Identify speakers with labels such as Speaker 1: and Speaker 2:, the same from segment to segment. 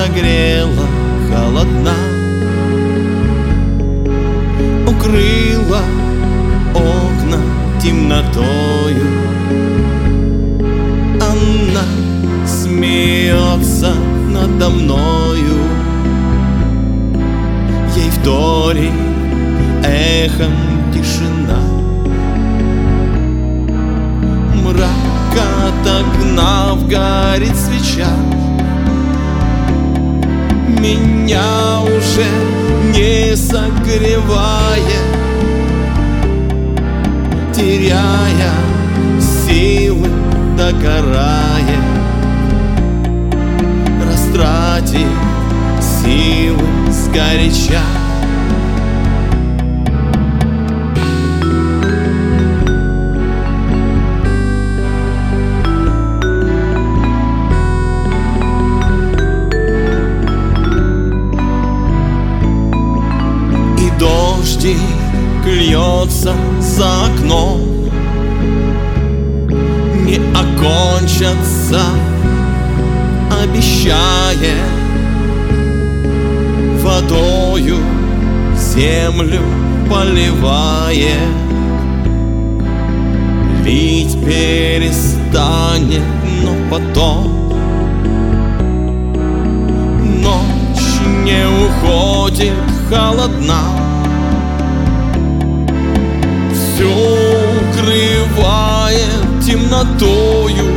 Speaker 1: согрела холодна, укрыла окна темнотою. Она смеется надо мною, ей вторит эхом тишина. Мрак отогнав, горит свеча, меня уже не согревая, теряя силы, догорая, растратив силы сгоряча. Дождик льется за окном, не окончится, обещая водою землю поливая. Лить перестанет, но потом ночь не уходит холодна, все укрывает темнотою,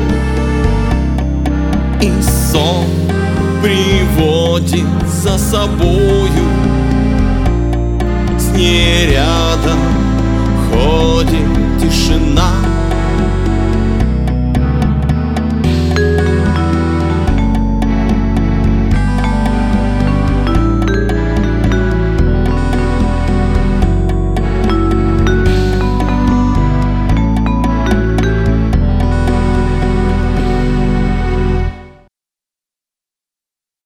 Speaker 1: и сон приводит за собою. С ней рядом ходит тишина.